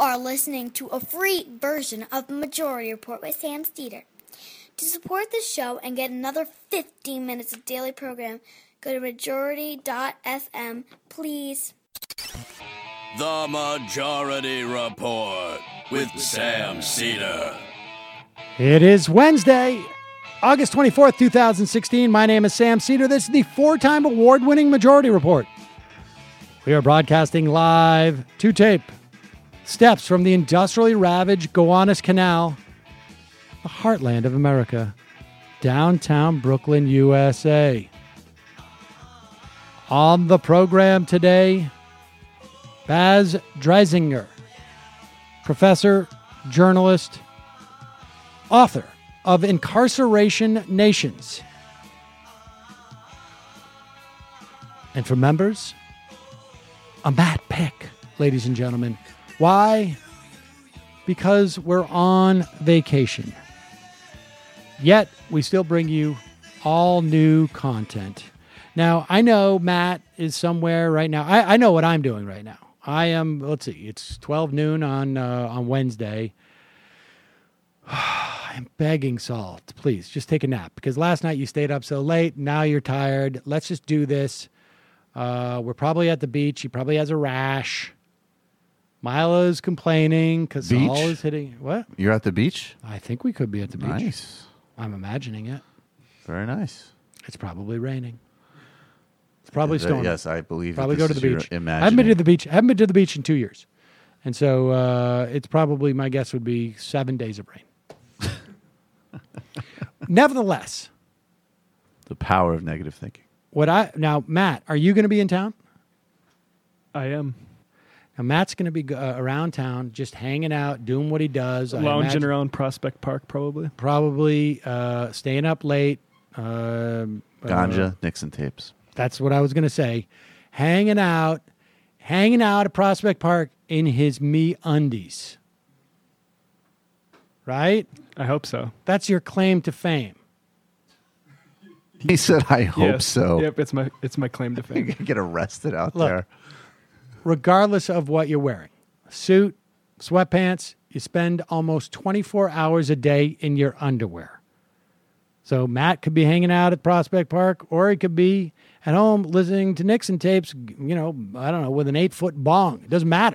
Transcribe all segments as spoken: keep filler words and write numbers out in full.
are listening to a free version of the Majority Report with Sam Steeder. To support the show and get another fifteen minutes of daily program, go to majority dot f m, please. The Majority Report with Sam Steeder. It is Wednesday, August twenty-fourth, twenty sixteen. My name is Sam Steeder. This is the four-time award-winning Majority Report. We are broadcasting live to tape. Steps from the industrially ravaged Gowanus Canal, the heartland of America, downtown Brooklyn, U S A. On the program today, Baz Dreisinger, professor, journalist, author of Incarceration Nations. And for members, a Matt Pick, ladies and gentlemen. Why? Because we're on vacation. Yet, we still bring you all new content. Now, I know Matt is somewhere right now. I, I know what I'm doing right now. I am, let's see, it's twelve noon on uh, on Wednesday. I'm begging Saul to please just take a nap, because last night you stayed up so late. Now you're tired. Let's just do this. Uh, we're probably at the beach. He probably has a rash. Milo's complaining because Saul is hitting. What? You're at the beach? I think we could be at the beach. Nice. I'm imagining it. Very nice. It's probably raining. It's probably Is that- storming. Yes, I believe. Probably that go this to the is your beach. I haven't imagining. been to the beach. I haven't been to the beach in two years, and so uh, it's probably, my guess would be seven days of rain. Nevertheless, The power of negative thinking. what I now, Matt, are you going to be in town? I am. Now, Matt's going to be uh, around town, just hanging out, doing what he does. I Lounging imagine- around Prospect Park, probably. Probably uh, staying up late. Um, Ganja, uh, Nixon tapes. that's what I was going to say. Hanging out, hanging out at Prospect Park in his me undies. Right? I hope so. That's your claim to fame. He said, I hope Yes. so. Yep, it's my it's my claim to You're fame. going to get arrested out Look. there. Regardless of what you're wearing, suit, sweatpants, you spend almost twenty-four hours a day in your underwear. So Matt could be hanging out at Prospect Park, or he could be at home listening to Nixon tapes, you know, I don't know, with an eight-foot bong. It doesn't matter.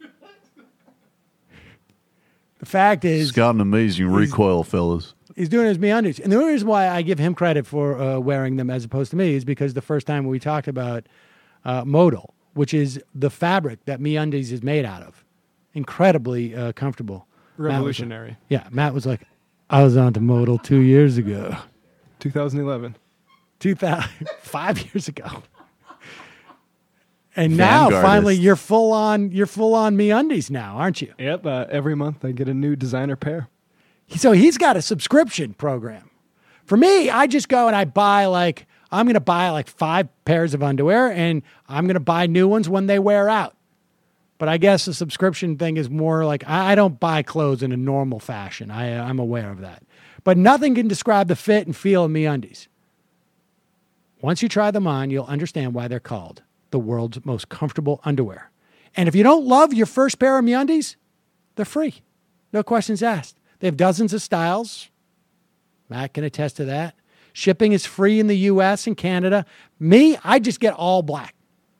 The fact is, It's got an amazing recoil, fellas. he's doing his MeUndies. And the only reason why I give him credit for uh, wearing them as opposed to me is because the first time we talked about uh, modal, which is the fabric that MeUndies is made out of, incredibly uh, comfortable. Matt was- Revolutionary. yeah, Matt was like, I was on to modal two years ago. twenty eleven. two thousand, five years ago. And now, Vanguardist. finally, you're full on, you're full on MeUndies now, aren't you? Yep. Uh, every month I get a new designer pair. So he's got a subscription program. For me, I just go and I buy like, I'm going to buy like five pairs of underwear, and I'm going to buy new ones when they wear out. But I guess the subscription thing is more like, I, I don't buy clothes in a normal fashion. I, I'm aware of that. But nothing can describe the fit and feel of MeUndies. Once you try them on, you'll understand why they're called the world's most comfortable underwear. And if you don't love your first pair of MeUndies, they're free. No questions asked. They have dozens of styles. Matt can attest to that. Shipping is free in the U S and Canada. Me, I just get all black.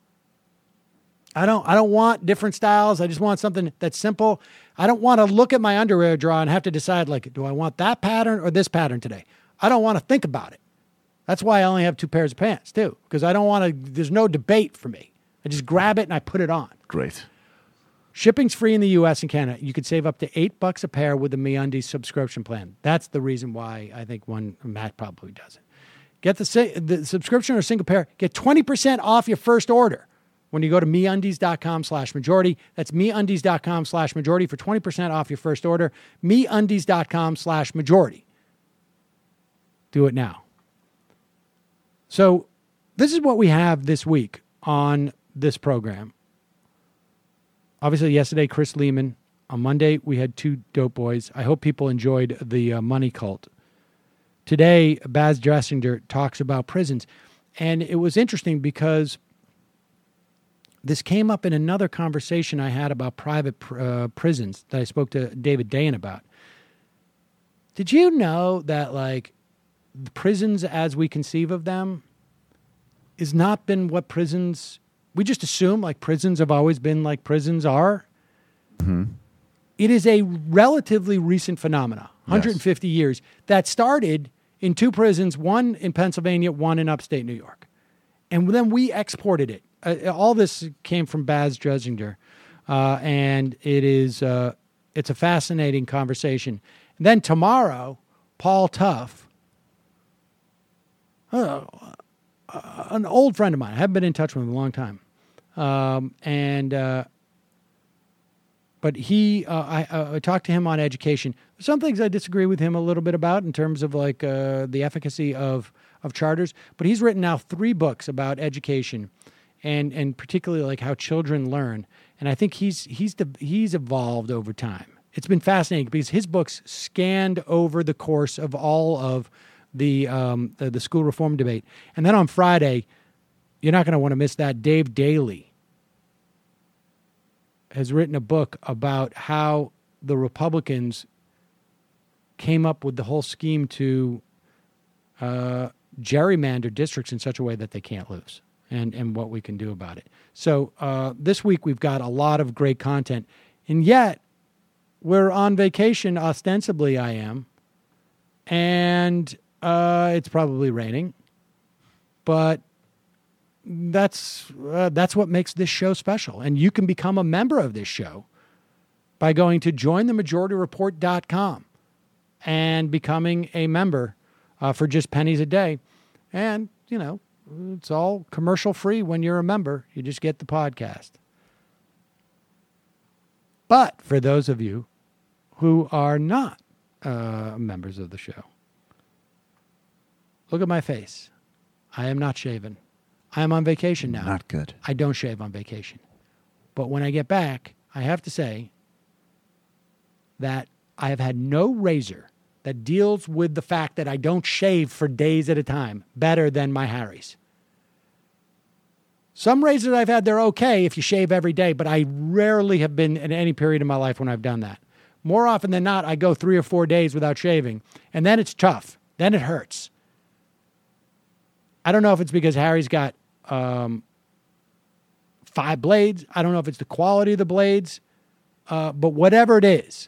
I don't I don't want different styles. I just want something that's simple. I don't want to look at my underwear drawer and have to decide, like, do I want that pattern or this pattern today? I don't want to think about it. That's why I only have two pairs of pants, too, because I don't want to, there's no debate for me. I just grab it and I put it on. Great. Shipping's free in the U S and Canada. You could save up to eight bucks a pair with the MeUndies subscription plan. That's the reason why I think one, Matt probably does it. Get the, si- the subscription or single pair. Get twenty percent off your first order when you go to MeUndies.com slash majority. That's MeUndies.com slash majority for twenty percent off your first order. MeUndies.com slash majority. Do it now. So this is what we have this week on this program. Obviously, yesterday, Chris Lehman. On Monday, we had two dope boys. I hope people enjoyed the uh, money cult. Today, Baz Dreisinger talks about prisons. And it was interesting because this came up in another conversation I had about private pr- uh, prisons that I spoke to David Dayen about. Did you know that, like, the prisons as we conceive of them has not been what prisons, we just assume like prisons have always been like prisons are. Mm-hmm. It is a relatively recent phenomena, one hundred fifty Yes. years, that started in two prisons, one in Pennsylvania, one in upstate New York. And then we exported it. Uh, all this came from Baz Dresinger. Uh, and it is, uh, it's a fascinating conversation. And then tomorrow, Paul Tough, uh, an old friend of mine, I haven't been in touch with him in a long time. Um, and, uh, but he, uh, I, uh, I talked to him on education. Some things I disagree with him a little bit about in terms of like uh, the efficacy of, of charters. But he's written now three books about education, and and particularly like how children learn. And I think he's he's the, he's evolved over time. It's been fascinating because his books scanned over the course of all of the um, the, the school reform debate. And then on Friday, you're not going to want to miss that. Dave Daly has written a book about how the Republicans came up with the whole scheme to uh, gerrymander districts in such a way that they can't lose, and, and what we can do about it. So uh, this week we've got a lot of great content, and yet we're on vacation, ostensibly I am, and uh, it's probably raining, but That's uh, that's what makes this show special. And you can become a member of this show by going to join the majority report dot com and becoming a member uh, for just pennies a day. And, you know, it's all commercial free when you're a member. You just get the podcast. But for those of you who are not uh, members of the show, look at my face. I am not shaven. I am on vacation now. Not good. I don't shave on vacation. But when I get back, I have to say that I have had no razor that deals with the fact that I don't shave for days at a time better than my Harry's. Some razors I've had, they're okay if you shave every day, but I rarely have been in any period of my life when I've done that. More often than not, I go three or four days without shaving, and then it's tough. Then it hurts. I don't know if it's because Harry's got Um, five blades. I don't know if it's the quality of the blades, uh, but whatever it is,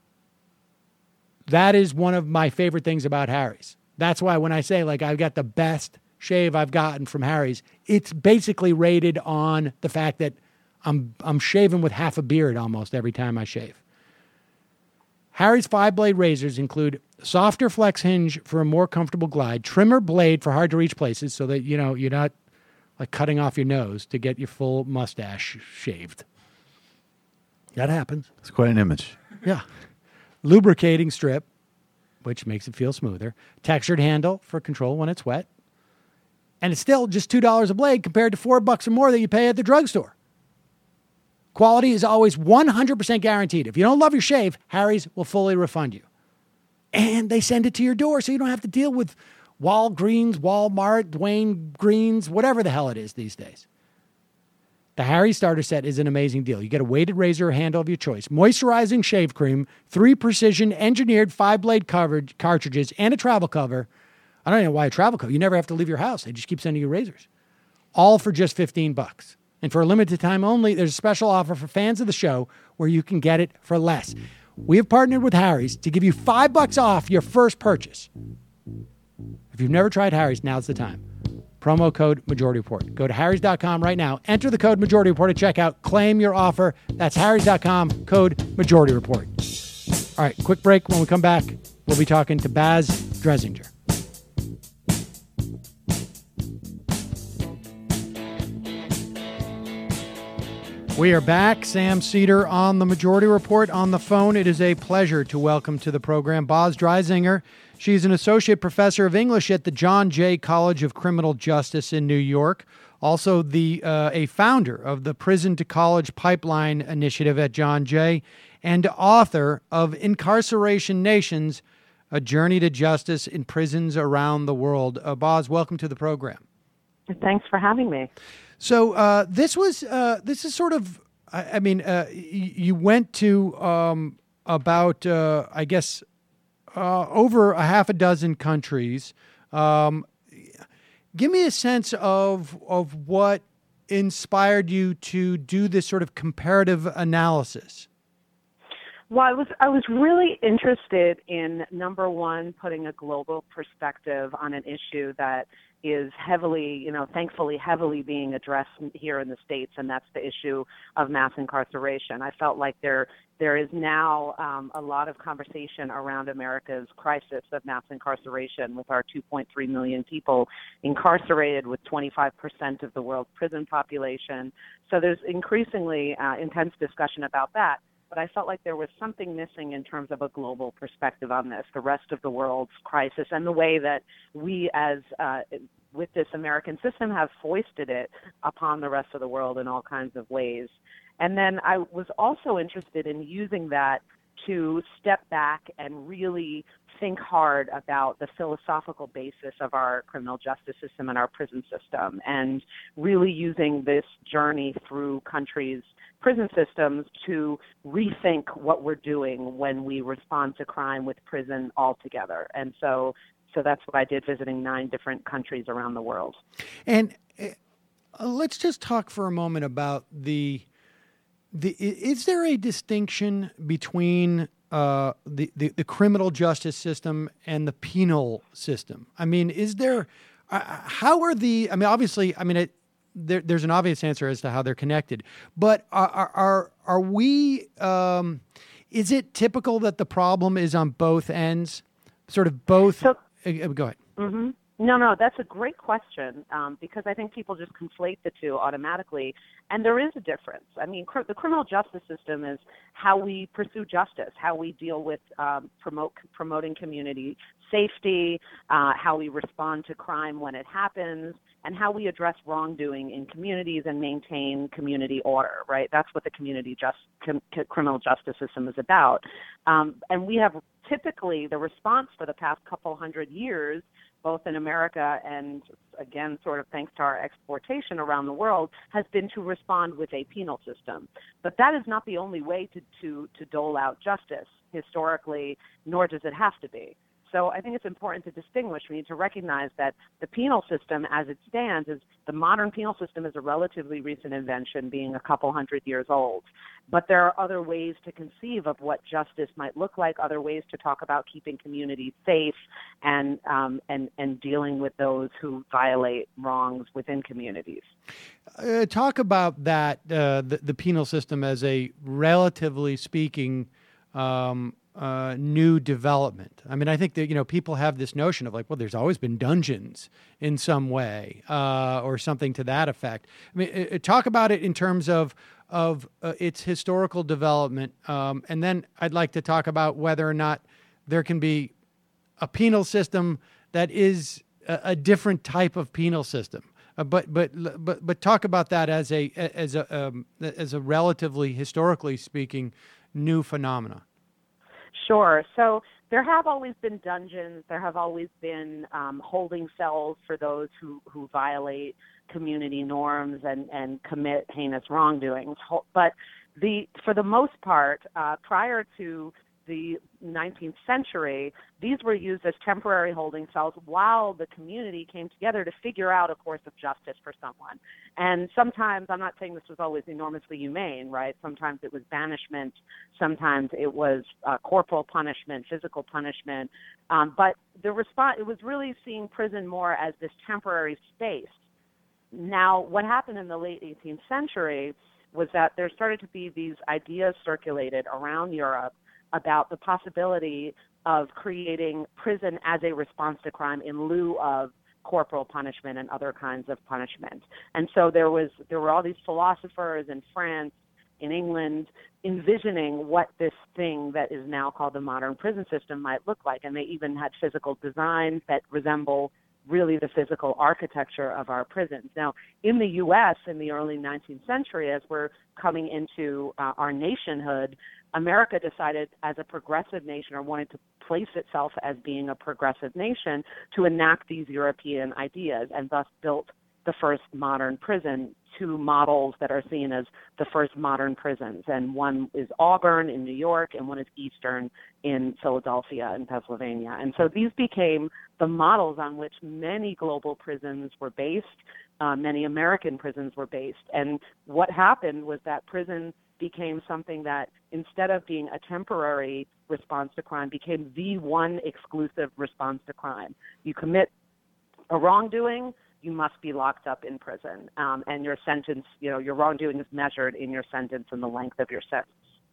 that is one of my favorite things about Harry's. That's why when I say like I've got the best shave I've gotten from Harry's, it's basically rated on the fact that I'm I'm shaving with half a beard almost every time I shave. Harry's five-blade razors include softer flex hinge for a more comfortable glide, trimmer blade for hard-to-reach places so that, you know, you're not like cutting off your nose to get your full mustache shaved. That happens. It's quite an image. Yeah. Lubricating strip, which makes it feel smoother. Textured handle for control when it's wet. And it's still just two dollars a blade compared to four bucks or more that you pay at the drugstore. Quality is always one hundred percent guaranteed. If you don't love your shave, Harry's will fully refund you. And they send it to your door so you don't have to deal with Walgreens, Walmart, Dwayne Greens, whatever the hell it is these days. The Harry Starter Set is an amazing deal. You get a weighted razor handle of your choice, moisturizing shave cream, three precision engineered five-blade coverage cartridges, and a travel cover. I don't know why a travel cover. You never have to leave your house. They just keep sending you razors. All for just fifteen bucks. And for a limited time only, there's a special offer for fans of the show where you can get it for less. We have partnered with Harry's to give you five bucks off your first purchase. If you've never tried Harry's, now's the time. Promo code Majority Report. Go to harrys dot com right now. Enter the code Majority Report at checkout. Claim your offer. That's harrys dot com, code Majority Report. All right, quick break. When we come back, we'll be talking to Baz Dresinger. We are back. Sam Seder on the Majority Report on the phone. It is a pleasure to welcome to the program Baz Dresinger. She's an associate professor of English at the John Jay College of Criminal Justice in New York. Also, the uh, a founder of the Prison to College Pipeline Initiative at John Jay, and author of Incarceration Nations: A Journey to Justice in Prisons Around the World. Uh, Baz, welcome to the program. Thanks for having me. So uh, this was uh, this is sort of I, I mean uh, y- you went to um, about uh, I guess uh, over a half a dozen countries. Um, give me a sense of of what inspired you to do this sort of comparative analysis. Well, I was I was really interested in, number one, putting a global perspective on an issue that is heavily, you know, thankfully heavily being addressed here in the States, and that's the issue of mass incarceration. I felt like there there is now um, a lot of conversation around America's crisis of mass incarceration, with our two point three million people incarcerated, with twenty-five percent of the world's prison population. So there's increasingly uh, intense discussion about that. But I felt like there was something missing in terms of a global perspective on this, the rest of the world's crisis, and the way that we as, uh, with this American system, have foisted it upon the rest of the world in all kinds of ways. And then I was also interested in using that to step back and really think hard about the philosophical basis of our criminal justice system and our prison system, and really using this journey through countries' prison systems to rethink what we're doing when we respond to crime with prison altogether. And so so that's what I did, visiting nine different countries around the world. And uh, let's just talk for a moment about the the is there a distinction between uh, the, the the criminal justice system and the penal system? I mean, is there uh, how are the I mean, obviously, I mean it. There, there's an obvious answer as to how they're connected, but are are are we? Um, is it typical that the problem is on both ends, sort of both? So, uh, go ahead. Mm-hmm. No, no, that's a great question, um, because I think people just conflate the two automatically, and there is a difference. I mean, cr- the criminal justice system is how we pursue justice, how we deal with um, promote promoting community safety, uh, how we respond to crime when it happens, and how we address wrongdoing in communities and maintain community order, right? That's what the community just com- criminal justice system is about. Um, and we have typically the response for the past couple hundred years, both in America and, again, sort of thanks to our exportation around the world, has been to respond with a penal system. But that is not the only way to, to, to dole out justice historically, nor does it have to be. So I think it's important to distinguish. We need to recognize that the penal system as it stands is the modern penal system is a relatively recent invention, being a couple hundred years old. But there are other ways to conceive of what justice might look like, other ways to talk about keeping communities safe and um, and, and dealing with those who violate wrongs within communities. Uh, talk about that, uh, the, the penal system as a relatively speaking um Uh, new development. I mean, I think that, you know, people have this notion of like, well, there's always been dungeons in some way, uh, or something to that effect. I mean, uh, talk about it in terms of of uh, its historical development, um, and then I'd like to talk about whether or not there can be a penal system that is a, a different type of penal system. Uh, but but but but talk about that as a as a um, as a relatively historically speaking new phenomena. Sure. So there have always been dungeons. There have always been um, holding cells for those who, who violate community norms and, and commit heinous wrongdoings. But the for the most part, uh, prior to the nineteenth century, these were used as temporary holding cells while the community came together to figure out a course of justice for someone. And sometimes, I'm not saying this was always enormously humane, right? Sometimes it was banishment, sometimes it was uh, corporal punishment, physical punishment. Um, but the response, it was really seeing prison more as this temporary space. Now, what happened in the late eighteenth century was that there started to be these ideas circulated around Europe about the possibility of creating prison as a response to crime in lieu of corporal punishment and other kinds of punishment. And so there was there were all these philosophers in France, in England, envisioning what this thing that is now called the modern prison system might look like. And they even had physical designs that resemble really the physical architecture of our prisons. Now, in the U S in the early nineteenth century, as we're coming into uh, our nationhood, America decided as a progressive nation, or wanted to place itself as being a progressive nation, to enact these European ideas, and thus built the first modern prison, two models that are seen as the first modern prisons. And one is Auburn in New York, and one is Eastern in Philadelphia in Pennsylvania. And so these became the models on which many global prisons were based, uh, many American prisons were based. And what happened was that prison became something that, instead of being a temporary response to crime, became the one exclusive response to crime. You commit a wrongdoing, you must be locked up in prison. Um, and your sentence, you know, your wrongdoing is measured in your sentence and the length of your sentence.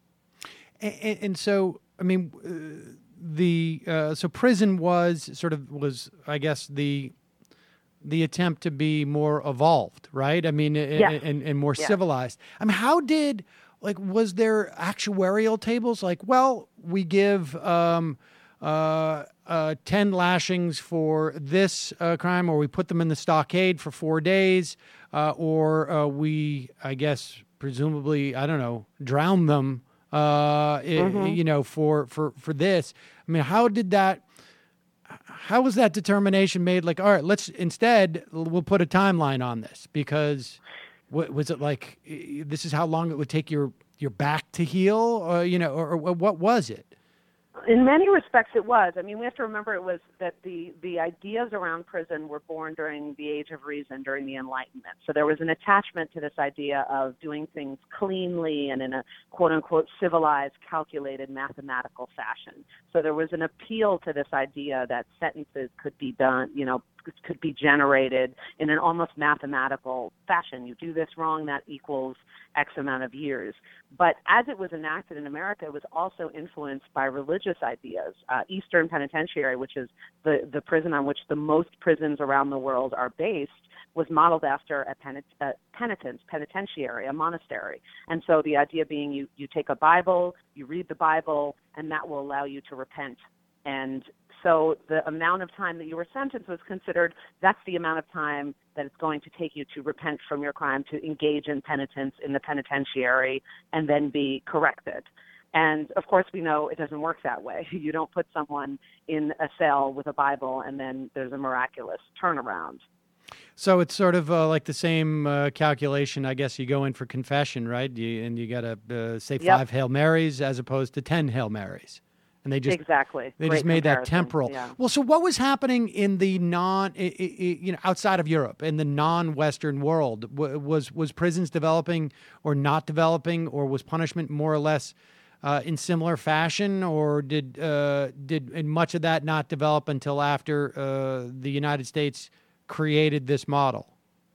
And, and so, I mean, uh, the uh, so prison was sort of was, I guess, the the attempt to be more evolved, right? I mean, Yes. and, and more Yes. civilized. I mean, how did, like, was there actuarial tables? Like, well, we give um, uh, uh, ten lashings for this uh, crime, or we put them in the stockade for four days, uh, or uh, we, I guess, presumably, I don't know, drown them, uh, Mm-hmm. i- you know, for, for, for this. I mean, how did that, how was that determination made? Like, all right, let's instead, we'll put a timeline on this, because what was it like, eh, this is how long it would take your, your back to heal, or, you know, or, or what was it? In many respects, it was. I mean, we have to remember it was that the, the ideas around prison were born during the Age of Reason, during the Enlightenment. So there was an attachment to this idea of doing things cleanly and in a quote-unquote civilized, calculated, mathematical fashion. So there was an appeal to this idea that sentences could be done, you know, could be generated in an almost mathematical fashion. You do this wrong, that equals X amount of years. But as it was enacted in America, it was also influenced by religious ideas. Uh, Eastern Penitentiary, which is the, the prison on which the most prisons around the world are based, was modeled after a, penit- a penitence, penitentiary, a monastery. And so the idea being you, you take a Bible, you read the Bible, and that will allow you to repent. And so the amount of time that you were sentenced was considered, that's the amount of time that it's going to take you to repent from your crime, to engage in penitence in the penitentiary, and then be corrected. And of course, we know it doesn't work that way. You don't put someone in a cell with a Bible and then there's a miraculous turnaround. So it's sort of uh, like the same uh, calculation, I guess. You go in for confession, right? You, and you got to uh, say Yep. five Hail Marys as opposed to ten Hail Marys. And they just Exactly. they Great just made that comparison. temporal. Yeah. Well, so what was happening in the non, i- i- i- you know, outside of Europe, in the non-Western world? W- Was was prisons developing or not developing, or was punishment more or less uh, in similar fashion, or did uh, did and much of that not develop until after uh, the United States created this model?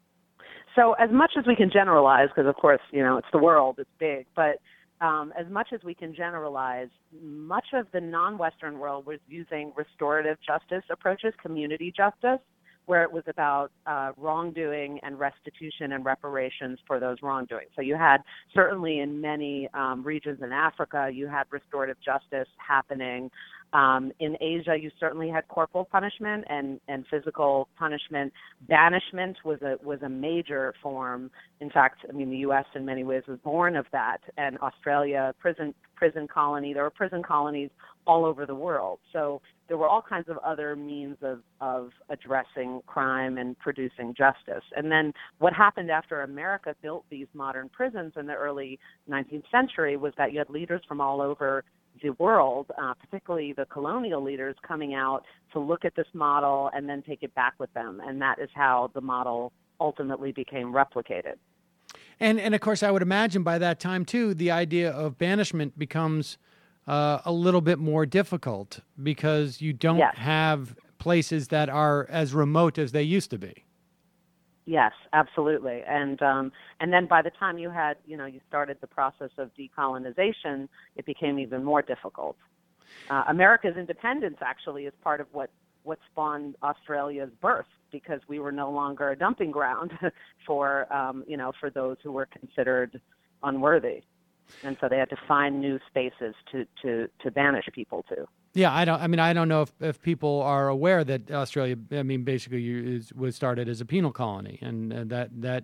So as much as we can generalize, because of course, you know, it's the world, it's big, but um, as much as we can generalize, much of the non-Western world was using restorative justice approaches, community justice, where it was about uh, wrongdoing and restitution and reparations for those wrongdoings. So you had, certainly in many um, regions in Africa, you had restorative justice happening. Um, in Asia, you certainly had corporal punishment and, and physical punishment. Banishment was a was a major form. In fact, I mean, the U S in many ways was born of that. And Australia, prison prison colony. There were prison colonies all over the world. So there were all kinds of other means of, of addressing crime and producing justice. And then what happened after America built these modern prisons in the early nineteenth century was that you had leaders from all over the world, uh, particularly the colonial leaders, coming out to look at this model and then take it back with them. And that is how the model ultimately became replicated. And and of course, I would imagine by that time too, the idea of banishment becomes uh, a little bit more difficult, because you don't Yes. have places that are as remote as they used to be. Yes, absolutely. And um, and then by the time you had, you know, you started the process of decolonization, it became even more difficult. Uh, America's independence actually is part of what, what spawned Australia's birth, because we were no longer a dumping ground for, um, you know, for those who were considered unworthy. And so they had to find new spaces to, to, to banish people to. Yeah, I don't. I mean, I don't know if, if people are aware that Australia, I mean, basically you- is, was started as a penal colony, and uh, that that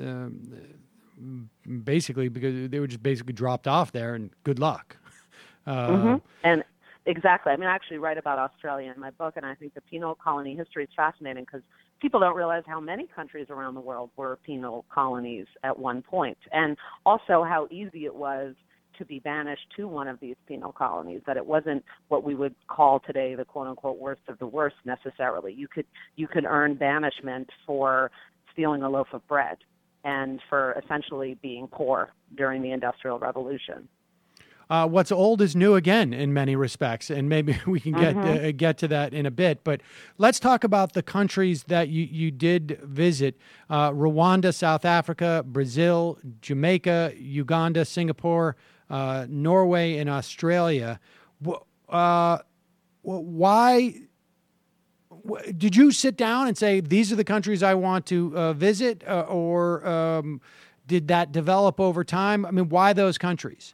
um, basically because they were just basically dropped off there, and good luck. Uh, Mm-hmm. And Exactly. I mean, I actually write about Australia in my book, and I think the penal colony history is fascinating because people don't realize how many countries around the world were penal colonies at one point, and also how easy it was to be banished to one of these penal colonies, that it wasn't what we would call today the quote-unquote worst of the worst necessarily. You could you could earn banishment for stealing a loaf of bread and for essentially being poor during the Industrial Revolution. Uh, what's old is new again in many respects, and maybe we can get Mm-hmm. uh, get to that in a bit. But let's talk about the countries that you, you did visit: uh, Rwanda, South Africa, Brazil, Jamaica, Uganda, Singapore, uh, Norway, and Australia. Uh, why did you sit down and say these are the countries I want to uh, visit, uh, or um, did that develop over time? I mean, why those countries?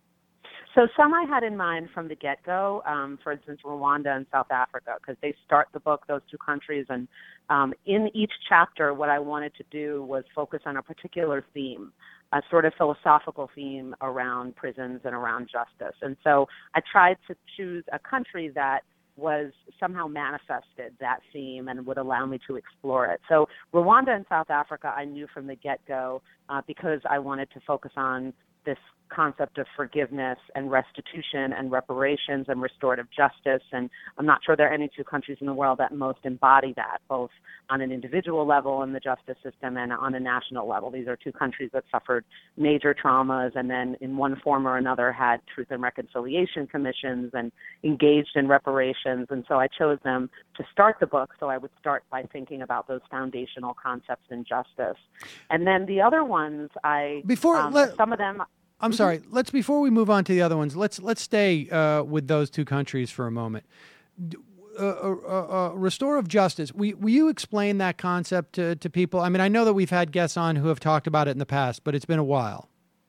So some I had in mind from the get-go, um, for instance, Rwanda and South Africa, because they start the book, those two countries, and um, in each chapter what I wanted to do was focus on a particular theme, a sort of philosophical theme around prisons and around justice. And so I tried to choose a country that was somehow manifested that theme and would allow me to explore it. So Rwanda and South Africa I knew from the get-go uh, because I wanted to focus on this concept of forgiveness and restitution and reparations and restorative justice. And I'm not sure there are any two countries in the world that most embody that, both on an individual level in the justice system and on a national level. These are two countries that suffered major traumas and then in one form or another had truth and reconciliation commissions and engaged in reparations. And so I chose them to start the book. So I would start by thinking about those foundational concepts in justice. And then the other ones, I, Before, um, let, some of them... I'm sorry. Let's before we move on to the other ones. Let's let's stay uh, with those two countries for a moment. Uh, uh, uh, restorative justice. Will, will you explain that concept to, to people? I mean, I know that we've had guests on who have talked about it in the past, but it's been a while.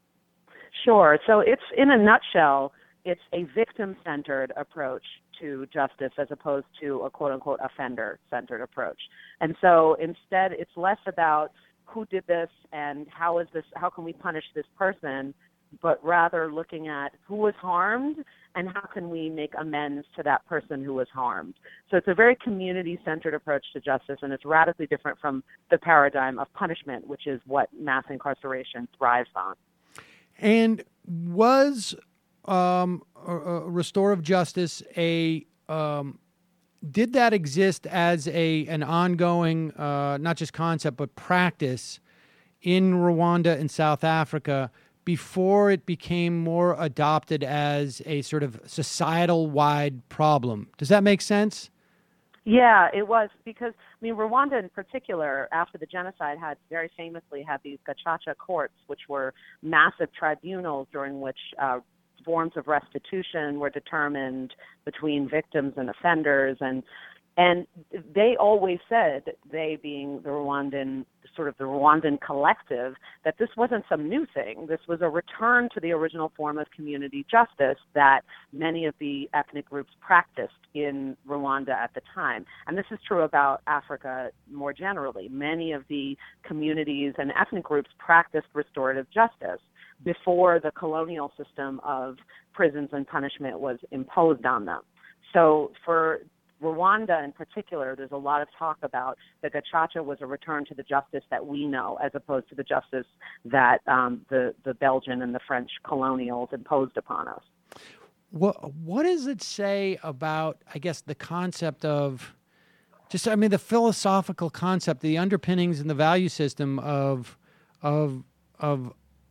Sure. So it's, in a nutshell, it's a victim-centered approach to justice as opposed to a quote-unquote offender-centered approach. And so instead, it's less about who did this and how is this, how can we punish this person, but rather looking at who was harmed and how can we make amends to that person who was harmed. So it's a very community-centered approach to justice, and it's radically different from the paradigm of punishment, which is what mass incarceration thrives on. And was um, uh, restorative justice a um, did that exist as a an ongoing, uh, not just concept, but practice in Rwanda and South Africa before it became more adopted as a sort of societal-wide problem? Does that make sense? Yeah, it was, because, I mean, Rwanda in particular, after the genocide, had very famously had these gacaca courts, which were massive tribunals during which uh, forms of restitution were determined between victims and offenders. And and they always said, they being the Rwandan, sort of the Rwandan collective, that this wasn't some new thing. This was a return to the original form of community justice that many of the ethnic groups practiced in Rwanda at the time. And this is true about Africa more generally. Many of the communities and ethnic groups practiced restorative justice before the colonial system of prisons and punishment was imposed on them. So for Rwanda in particular, there's a lot of talk about the gacaca was a return to the justice that we know, as opposed to the justice that um, the, the Belgian and the French colonials imposed upon us. What what does it say about, I guess, the concept of just, I mean, the philosophical concept, the underpinnings and the value system of of of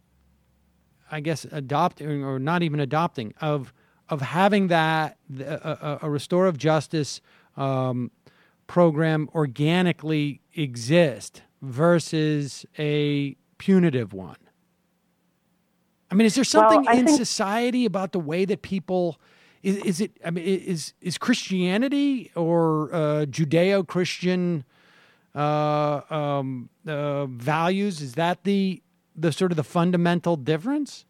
I guess adopting, or not even adopting, of of having that a, a restorative justice um, program organically exist versus a punitive one? I mean, is there something well, in think- society about the way that people is, is it? I mean, is is Christianity or uh, Judeo-Christian uh, um, uh, values? Is that the the sort of the fundamental difference?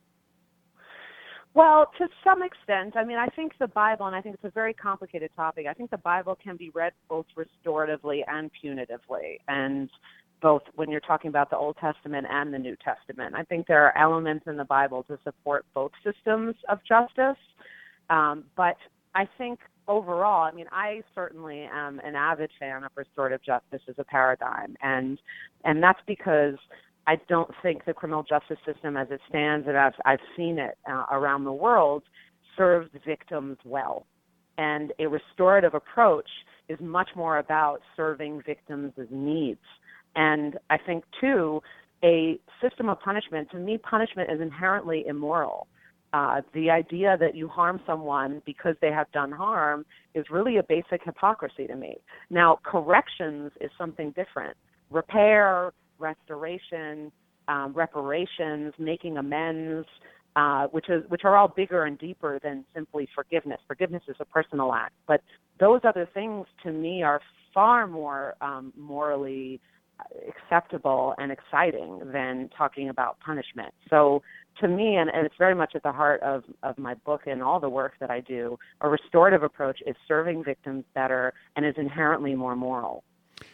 Well, to some extent. I mean, I think the Bible, and I think it's a very complicated topic, I think the Bible can be read both restoratively and punitively, and both when you're talking about the Old Testament and the New Testament. I think there are elements in the Bible to support both systems of justice, um, but I think overall, I mean, I certainly am an avid fan of restorative justice as a paradigm, and and that's because I don't think the criminal justice system as it stands, and as I've seen it uh, around the world, serves victims well. And a restorative approach is much more about serving victims' needs. And I think, too, a system of punishment, to me, punishment is inherently immoral. Uh, the idea that you harm someone because they have done harm is really a basic hypocrisy to me. Now, corrections is something different. Repair, restoration, um, reparations, making amends, uh, which is which are all bigger and deeper than simply forgiveness. Forgiveness is a personal act, but those other things to me are far more um, morally acceptable and exciting than talking about punishment. So to me, and, and it's very much at the heart of, of my book and all the work that I do, a restorative approach is serving victims better and is inherently more moral.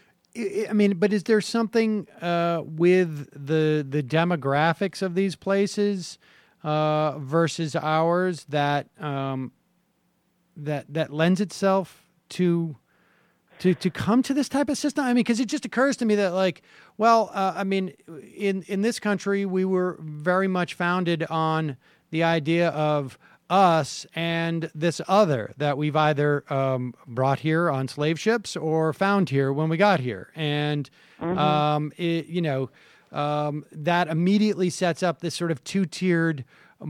I mean, but is there something uh, with the the demographics of these places uh, versus ours that um, that that lends itself to to to come to this type of system? I mean, because it just occurs to me that, like, well, uh, I mean, in in this country, we were very much founded on the idea of us and this other that we've either um, brought here on slave ships or found here when we got here. And, mm-hmm. um, it, you know, um, that immediately sets up this sort of two-tiered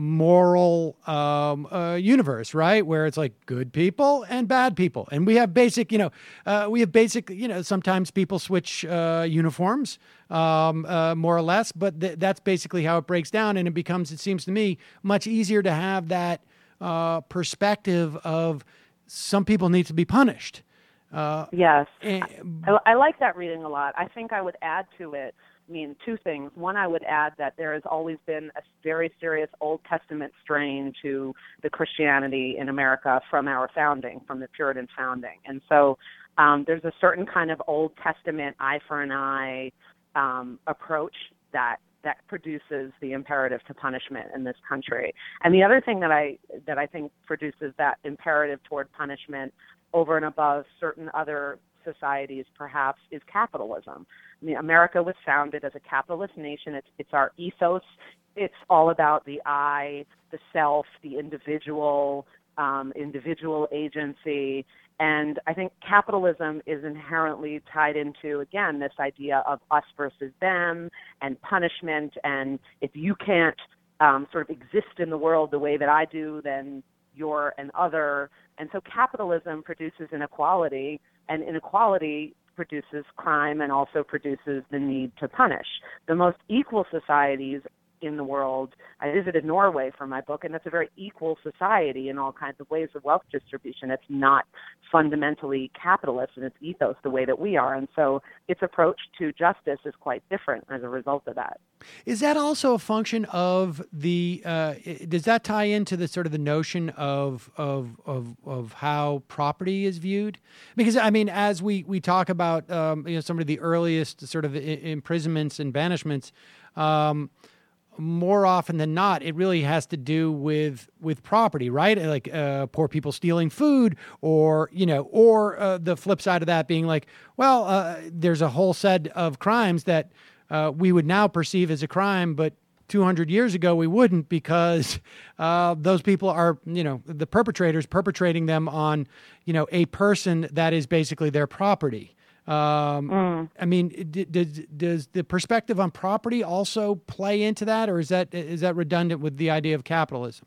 moral um, uh, universe, right? Where it's like good people and bad people. And we have basic, you know, uh, we have basic, you know, sometimes people switch uh, uniforms um, uh, more or less, but th- that's basically how it breaks down. And it becomes, it seems to me, much easier to have that Uh, perspective of some people need to be punished. Uh, yes. And, I, I like that reading a lot. I think I would add to it, I mean, two things. One, I would add that there has always been a very serious Old Testament strain to the Christianity in America from our founding, from the Puritan founding. And so um, there's a certain kind of Old Testament eye for an eye um, approach that that produces the imperative to punishment in this country. And the other thing that I that I think produces that imperative toward punishment over and above certain other societies perhaps is capitalism. I mean, America was founded as a capitalist nation. It's it's our ethos. It's all about the I, the self, the individual, um, individual agency. And I think capitalism is inherently tied into, again, this idea of us versus them and punishment. And if you can't um, sort of exist in the world the way that I do, then you're an other. And so capitalism produces inequality, and inequality produces crime and also produces the need to punish. The most equal societies in the world, I visited Norway for my book, and that's a very equal society in all kinds of ways of wealth distribution. It's not fundamentally capitalist in its ethos the way that we are. And so its approach to justice is quite different as a result of that. Is that also a function of the, uh, does that tie into the sort of the notion of, of, of, of how property is viewed? Because, I mean, as we, we talk about, um, you know, some of the earliest sort of I- imprisonments and banishments, um, more often than not, it really has to do with with property, right? Like uh, poor people stealing food, or you know, or uh, the flip side of that being like, well, uh, there's a whole set of crimes that uh, we would now perceive as a crime, but two hundred years ago we wouldn't, because uh, those people are, you know, the perpetrators perpetrating them on, you know, a person that is basically their property. Um, mm. I mean, d- d- does the perspective on property also play into that, or is that is that redundant with the idea of capitalism?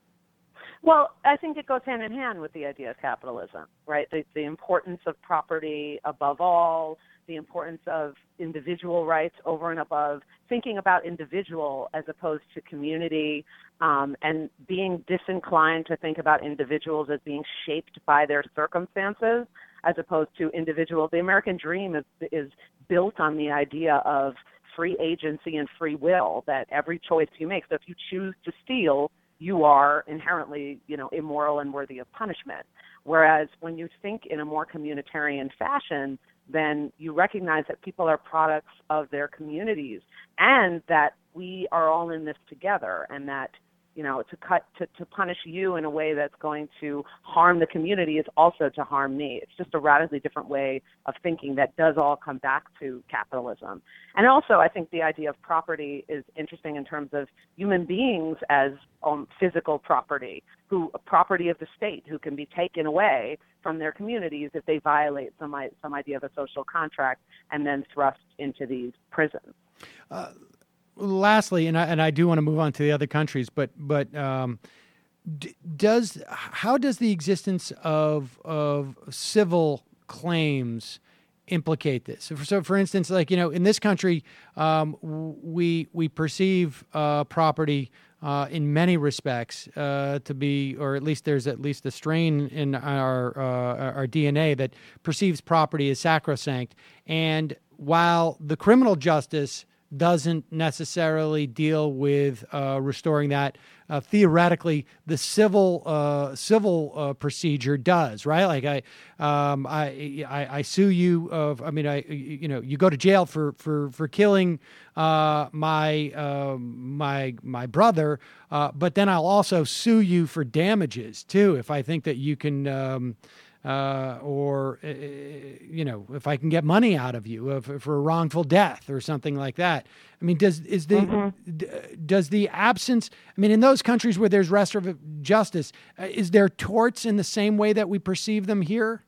Well, I think it goes hand in hand with the idea of capitalism, right? The, the importance of property above all, the importance of individual rights over and above, thinking about individual as opposed to community, um, and being disinclined to think about individuals as being shaped by their circumstances as opposed to individual. The American dream is is built on the idea of free agency and free will, that every choice you make. So if you choose to steal, you are inherently, you know, immoral and worthy of punishment. Whereas when you think in a more communitarian fashion, then you recognize that people are products of their communities and that we are all in this together, and that you know, to cut to, to punish you in a way that's going to harm the community is also to harm me. It's just a radically different way of thinking that does all come back to capitalism. And also, I think the idea of property is interesting in terms of human beings as um, physical property, who property of the state, who can be taken away from their communities if they violate some some idea of a social contract and then thrust into these prisons. Uh, lastly, and I, and I do want to move on to the other countries, but but um, d- does how does the existence of of civil claims implicate this? So, for, so, for instance, like you know, in this country, um, we we perceive uh, property uh, in many respects uh, to be, or at least there's at least a strain in our uh, our D N A that perceives property as sacrosanct, and while the criminal justice doesn't necessarily deal with uh, restoring that. Uh, theoretically, the civil uh, civil uh, procedure does, right? Like I, um, I, I, I sue you. Of, I mean, I, you know, you go to jail for for for killing uh, my uh, my my brother, uh, but then I'll also sue you for damages too if I think that you can. Um, Uh, or, uh, you know, if I can get money out of you uh, for, for a wrongful death or something like that. I mean, does is the Mm-hmm. d- does the absence? I mean, in those countries where there's restorative justice, uh, is there torts in the same way that we perceive them here?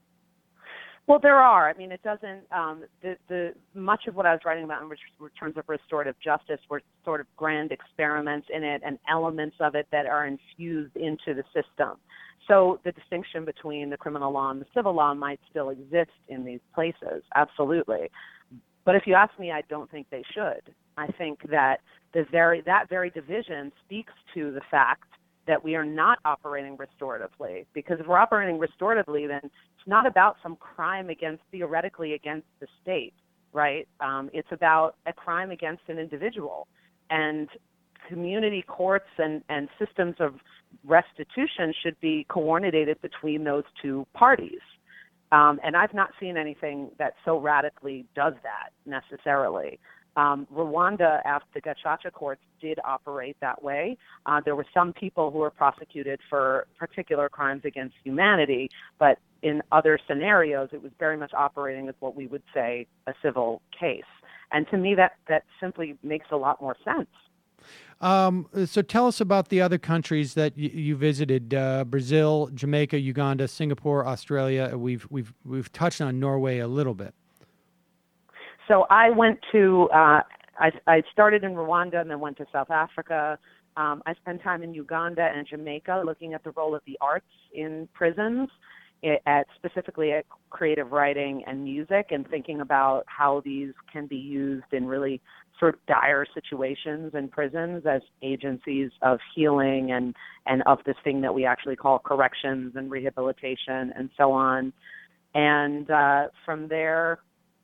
Well, there are. I mean, it doesn't. Um, the the much of what I was writing about in ret- terms of restorative justice were sort of grand experiments in it and elements of it that are infused into the system. So the distinction between the criminal law and the civil law might still exist in these places, absolutely. But if you ask me, I don't think they should. I think that the very that very division speaks to the fact that we are not operating restoratively. Because if we're operating restoratively, then it's not about some crime against, theoretically, against the state, right? Um, it's about a crime against an individual. And community courts and, and systems of restitution should be coordinated between those two parties. Um, and I've not seen anything that so radically does that necessarily. Um, Rwanda, after the Gacaca courts did operate that way. Uh, there were some people who were prosecuted for particular crimes against humanity, but in other scenarios, it was very much operating as what we would say a civil case. And to me, that, that simply makes a lot more sense. Um, so tell us about the other countries that y- you visited: uh, Brazil, Jamaica, Uganda, Singapore, Australia. We've we've we've touched on Norway a little bit. So I went to uh, I, I started in Rwanda and then went to South Africa. Um, I spent time in Uganda and Jamaica looking at the role of the arts in prisons, at specifically at creative writing and music, and thinking about how these can be used in really sort of dire situations in prisons as agencies of healing and, and of this thing that we actually call corrections and rehabilitation and so on. And uh, from there,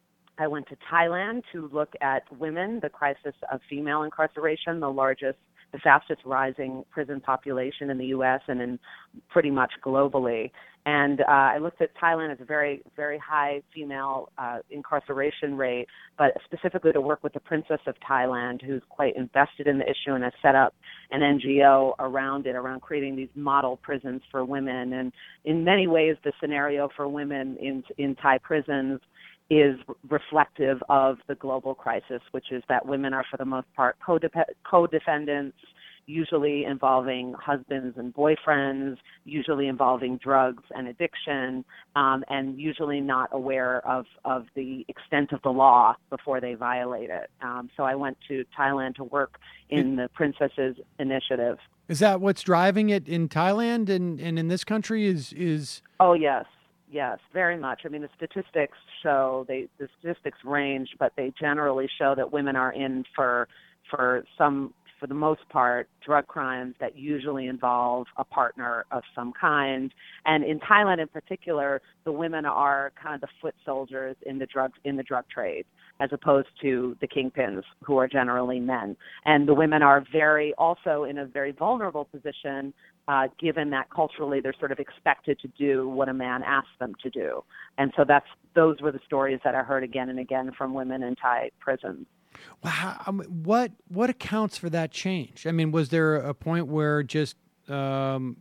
I went to Thailand to look at women, the crisis of female incarceration, the largest, the fastest rising prison population in the U S and in pretty much globally. And uh, I looked at Thailand as a very, very high female uh, incarceration rate, but specifically to work with the Princess of Thailand, who's quite invested in the issue and has set up an N G O around it, around creating these model prisons for women. And in many ways, the scenario for women in in Thai prisons is reflective of the global crisis, which is that women are, for the most part, co-dep- co-defendants, usually involving husbands and boyfriends, usually involving drugs and addiction, um, and usually not aware of, of the extent of the law before they violate it. Um, so I went to Thailand to work in the Princesses Initiative. Is that what's driving it in Thailand and, and in this country? Is is Oh, yes. Yes, very much. I mean, the statistics show, they, the statistics range, but they generally show that women are in for for some, for the most part, drug crimes that usually involve a partner of some kind. And in Thailand in particular, the women are kind of the foot soldiers in the drug in the drug trade, as opposed to the kingpins, who are generally men. And the women are very also in a very vulnerable position, uh, given that culturally they're sort of expected to do what a man asks them to do. And so that's those were the stories that I heard again and again from women in Thai prisons. Well, how, I mean, what what accounts for that change? I mean, was there a point where just um,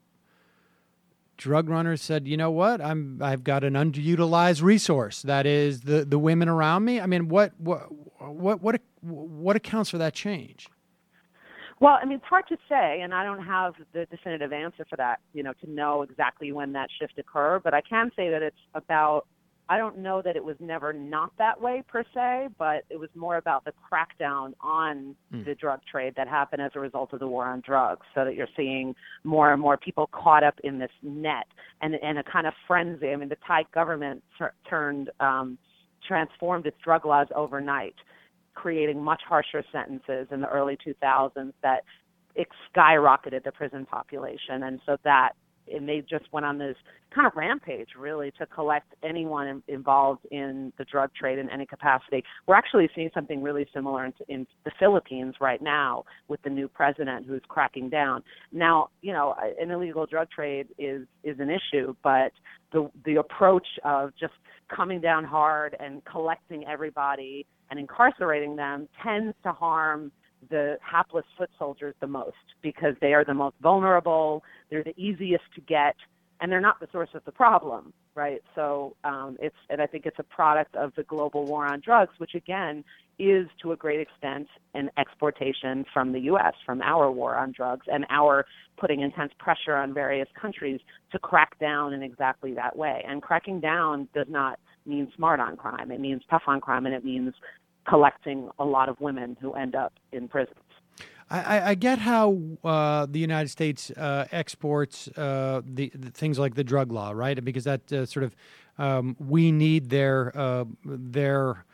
drug runners said, you know what, I'm I've got an underutilized resource that is the, the women around me? I mean, what what what what what accounts for that change? Well, I mean, it's hard to say, and I don't have the definitive answer for that, you know, to know exactly when that shift occurred. But I can say that it's about, I don't know that it was never not that way per se, but it was more about the crackdown on mm. the drug trade that happened as a result of the war on drugs, so that you're seeing more and more people caught up in this net and, and a kind of frenzy. I mean, the Thai government tur- turned, um, transformed its drug laws overnight, creating much harsher sentences in the early two thousands that it skyrocketed the prison population. And so that, and they just went on this kind of rampage, really, to collect anyone in, involved in the drug trade in any capacity. We're actually seeing something really similar in, in the Philippines right now with the new president who's cracking down. Now, you know, an illegal drug trade is, is an issue, but the the approach of just coming down hard and collecting everybody and incarcerating them tends to harm the hapless foot soldiers the most, because they are the most vulnerable, they're the easiest to get, and they're not the source of the problem, right? So um, it's, and I think it's a product of the global war on drugs, which again is to a great extent an exportation from the U S, from our war on drugs and our putting intense pressure on various countries to crack down in exactly that way. And cracking down does not mean smart on crime. It means tough on crime, and it means collecting a lot of women who end up in prisons. I, I get how uh, the United States uh, exports uh, the, the things like the drug law, right? Because that uh, sort of um, we need their uh, their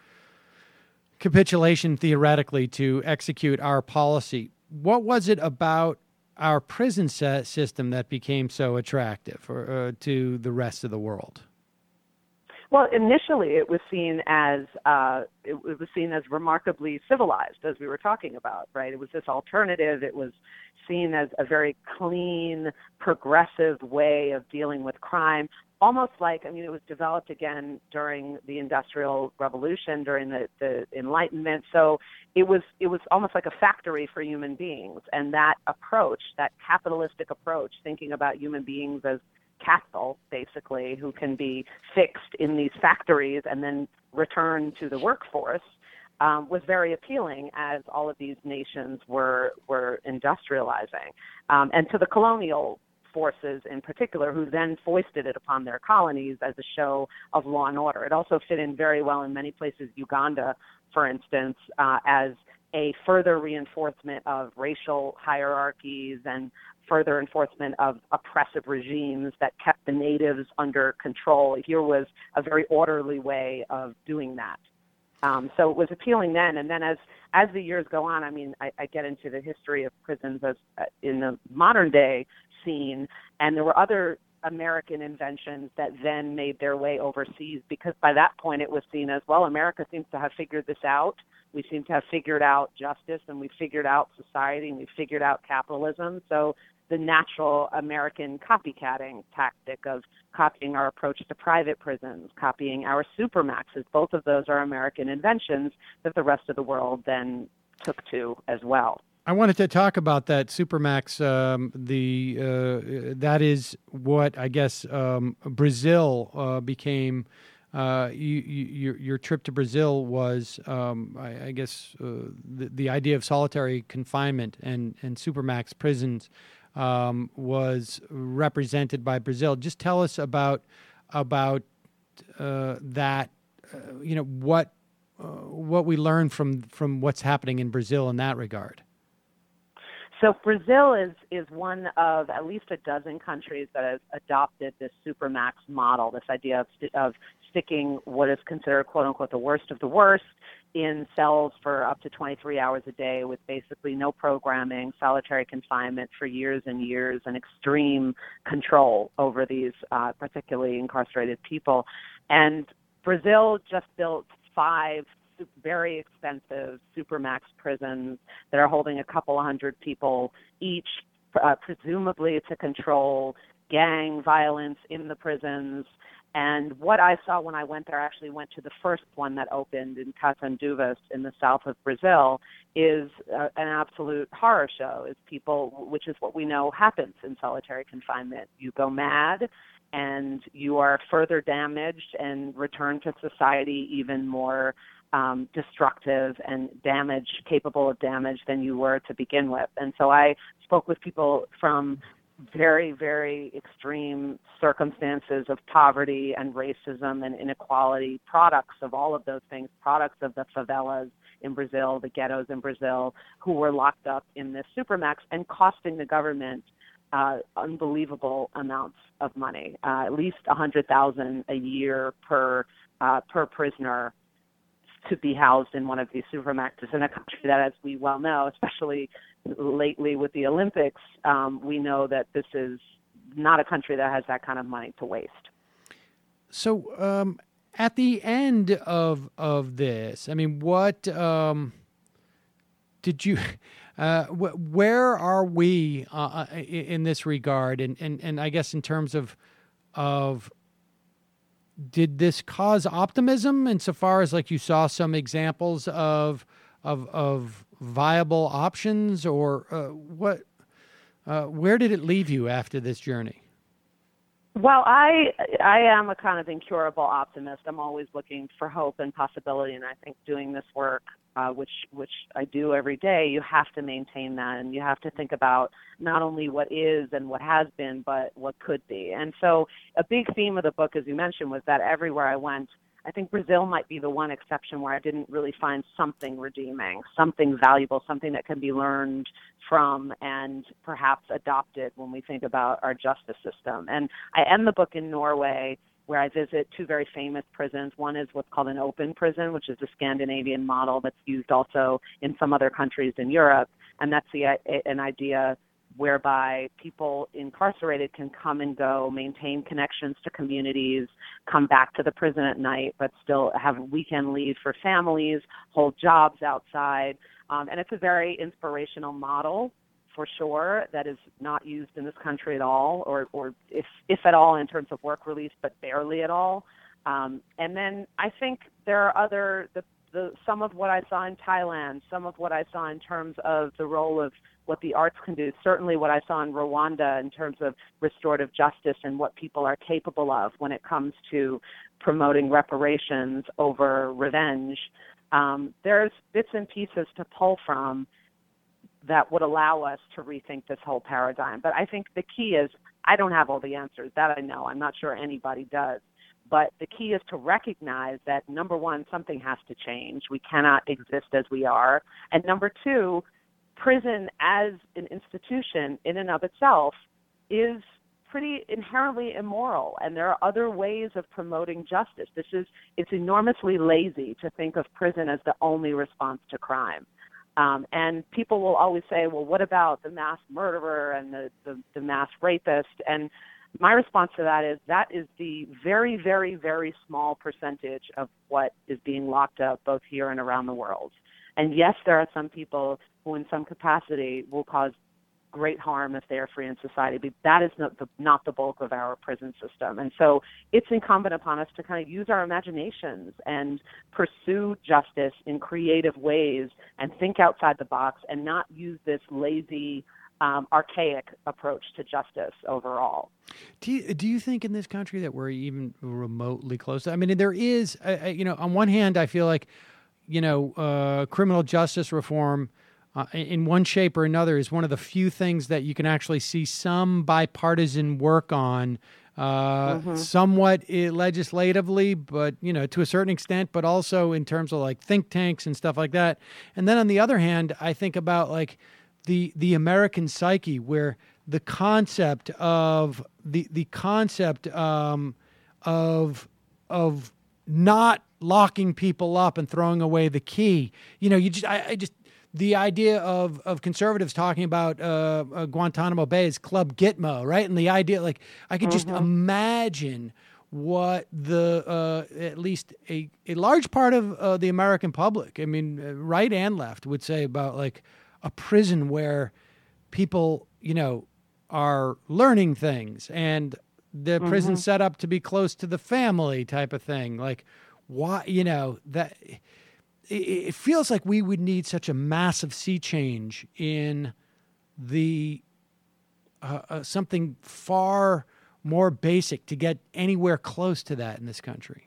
capitulation theoretically to execute our policy. What was it about our prison system that became so attractive or, uh, to the rest of the world? Well, initially it was seen as uh, it, it was seen as remarkably civilized, as we were talking about, right? It was this alternative. It was seen as a very clean, progressive way of dealing with crime, almost like, I mean, it was developed again during the Industrial Revolution, during the, the Enlightenment. So it was it was almost like a factory for human beings, and that approach, that capitalistic approach, thinking about human beings as capital, basically, who can be fixed in these factories and then return to the workforce, um, was very appealing as all of these nations were were industrializing. Um, and to the colonial forces in particular, who then foisted it upon their colonies as a show of law and order. It also fit in very well in many places, Uganda, for instance, uh, as a further reinforcement of racial hierarchies and further enforcement of oppressive regimes that kept the natives under control. Here was a very orderly way of doing that. Um, so it was appealing then. And then as, as the years go on, I mean, I, I get into the history of prisons as uh, in the modern day scene, and there were other American inventions that then made their way overseas, because by that point it was seen as, well, America seems to have figured this out. We seem to have figured out justice, and we figured out society, and we figured out capitalism. So the natural American copycatting tactic of copying our approach to private prisons, copying our supermaxes, both of those are American inventions that the rest of the world then took to as well. I wanted to talk about that Supermax. Um, the uh, that is what I guess um, Brazil uh, became. Uh, you, you, your, your trip to Brazil was, um, I, I guess, uh, the, the idea of solitary confinement and, and Supermax prisons um, was represented by Brazil. Just tell us about about uh, that. Uh, you know what uh, what we learned from from what's happening in Brazil in that regard. So Brazil is, is one of at least a dozen countries that has adopted this Supermax model, this idea of, of sticking what is considered, quote unquote, the worst of the worst in cells for up to twenty-three hours a day with basically no programming, solitary confinement for years and years, and extreme control over these uh, particularly incarcerated people. And Brazil just built five very expensive Supermax prisons that are holding a couple hundred people each, uh, presumably to control gang violence in the prisons And what I saw when I went there, I actually went to the first one that opened in Caçanduva in the south of Brazil, is uh, an absolute horror show. Is people, which is what we know happens in solitary confinement. You go mad, and you are further damaged and return to society even more um, destructive and damage, capable of damage than you were to begin with. And so I spoke with people from very, very extreme circumstances of poverty and racism and inequality, products of all of those things, products of the favelas in Brazil, the ghettos in Brazil, who were locked up in this supermax and costing the government uh, unbelievable amounts of money, uh, at least one hundred thousand dollars a year per uh, per prisoner to be housed in one of these supermaxes in a country that, as we well know, especially lately with the Olympics, um, we know that this is not a country that has that kind of money to waste. So um, at the end of of this, I mean, what um, did you, uh, wh- where are we uh, in this regard? And, and, and I guess in terms of, of, did this cause optimism insofar as like you saw some examples of, of, of viable options, or uh, what, uh, where did it leave you after this journey? Well, I I am a kind of incurable optimist. I'm always looking for hope and possibility, and I think doing this work, uh, which which I do every day, you have to maintain that, and you have to think about not only what is and what has been, but what could be. And so a big theme of the book, as you mentioned, was that everywhere I went, I think Brazil might be the one exception where I didn't really find something redeeming, something valuable, something that can be learned from and perhaps adopted when we think about our justice system. And I end the book in Norway, where I visit two very famous prisons. One is what's called an open prison, which is the Scandinavian model that's used also in some other countries in Europe. And that's the, an idea whereby people incarcerated can come and go, maintain connections to communities, come back to the prison at night, but still have weekend leave for families, hold jobs outside. Um, and it's a very inspirational model, for sure, that is not used in this country at all, or, or if, if at all in terms of work release, but barely at all. Um, and then I think there are other, the, the, some of what I saw in Thailand, some of what I saw in terms of the role of what the arts can do, certainly what I saw in Rwanda in terms of restorative justice and what people are capable of when it comes to promoting reparations over revenge. Um, there's bits and pieces to pull from that would allow us to rethink this whole paradigm. But I think the key is, I don't have all the answers. That I know. I'm not sure anybody does. But the key is to recognize that, number one, something has to change. We cannot exist as we are. And number two, prison as an institution in and of itself is pretty inherently immoral, and there are other ways of promoting justice. This is, it's enormously lazy to think of prison as the only response to crime. Um, and people will always say, well, what about the mass murderer and the, the, the mass rapist? And my response to that is that is the very, very, very small percentage of what is being locked up both here and around the world. And yes, there are some people who in some capacity will cause great harm if they are free in society, but that is not the, not the bulk of our prison system. And so it's incumbent upon us to kind of use our imaginations and pursue justice in creative ways and think outside the box and not use this lazy, um, archaic approach to justice overall. Do you, do you think in this country that we're even remotely close? I mean, there is, uh, you know, on one hand, I feel like, you know, uh, criminal justice reform uh, in one shape or another is one of the few things that you can actually see some bipartisan work on, uh, mm-hmm. somewhat legislatively, but, you know, to a certain extent, but also in terms of like think tanks and stuff like that. And then on the other hand, I think about like the, the American psyche, where the concept of the, the concept, um, of, of not locking people up and throwing away the key. You know, you just, I, I just, the idea of, of conservatives talking about uh, uh, Guantanamo Bay as Club Gitmo, right? And the idea, like, I could just mm-hmm. imagine what the, uh, at least a, a large part of uh, the American public, I mean, uh, right and left, would say about, like, a prison where people, you know, are learning things and the Mm-hmm. prison set up to be close to the family type of thing. Like, why, you know, that it, it feels like we would need such a massive sea change in the uh, uh, something far more basic to get anywhere close to that in this country.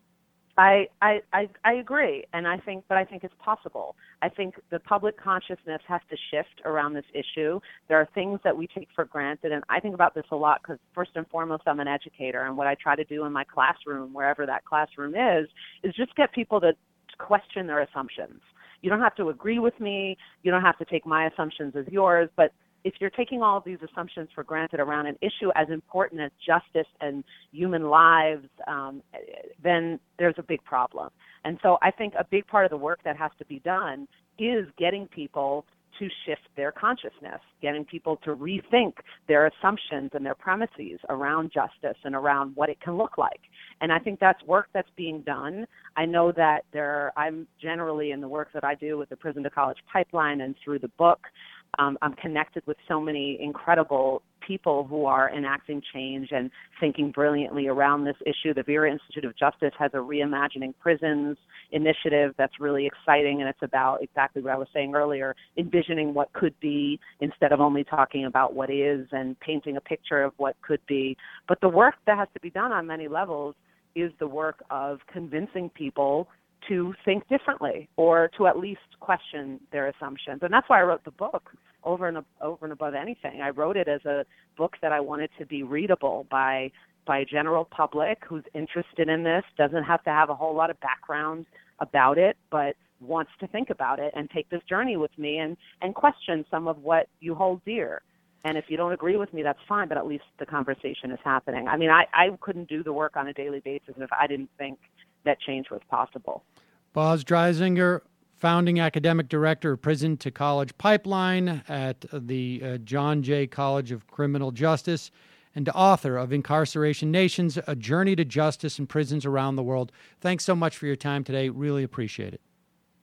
I, I, I, I agree, and I think, but I think it's possible. I think the public consciousness has to shift around this issue. There are things that we take for granted, and I think about this a lot because first and foremost, I'm an educator, and what I try to do in my classroom, wherever that classroom is, is just get people to question their assumptions. You don't have to agree with me. You don't have to take my assumptions as yours, but if you're taking all of these assumptions for granted around an issue as important as justice and human lives, um, then there's a big problem. And so I think a big part of the work that has to be done is getting people to shift their consciousness, getting people to rethink their assumptions and their premises around justice and around what it can look like. And I think that's work that's being done. I know that there, I'm generally in the work that I do with the Prison to College Pipeline and through the book, Um, I'm connected with so many incredible people who are enacting change and thinking brilliantly around this issue. The Vera Institute of Justice has a Reimagining Prisons initiative that's really exciting, and it's about exactly what I was saying earlier, envisioning what could be instead of only talking about what is and painting a picture of what could be. But the work that has to be done on many levels is the work of convincing people to think differently or to at least question their assumptions. And that's why I wrote the book over and over and above anything. I wrote it as a book that I wanted to be readable by by general public who's interested in this, doesn't have to have a whole lot of background about it, but wants to think about it and take this journey with me and, and question some of what you hold dear. And if you don't agree with me, that's fine, but at least the conversation is happening. I mean, I, I couldn't do the work on a daily basis if I didn't think that change was possible. Boz Dreisinger, founding academic director of Prison to College Pipeline at the uh, John Jay College of Criminal Justice, and author of Incarceration Nations, A Journey to Justice in Prisons Around the World. Thanks so much for your time today. Really appreciate it.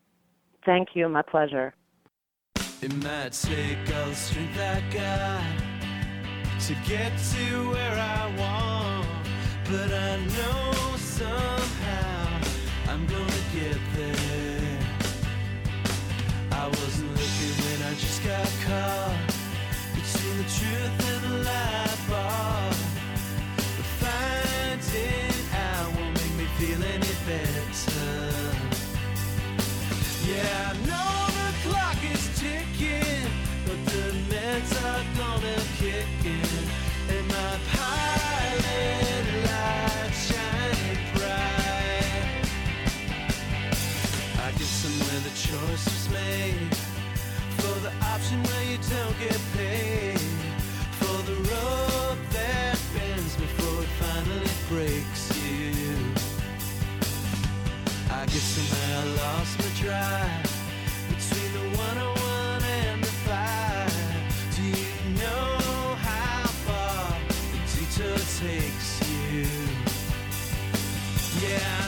Thank you. My pleasure. It might take all the strength I got to get to where I want, but I know somehow I'm gonna get there. I wasn't looking when I just got caught between the truth and the lie bar, but finding out won't make me feel any better. Yeah, I know the clock is ticking, but the meds are gonna kick in, and my pilot light shining bright. I guess somewhere the choice was made for the option where you don't get paid, for the rope that bends before it finally breaks you. I guess somehow I lost my drive between the one oh one and the five. Do you know how far the detour takes you? Yeah.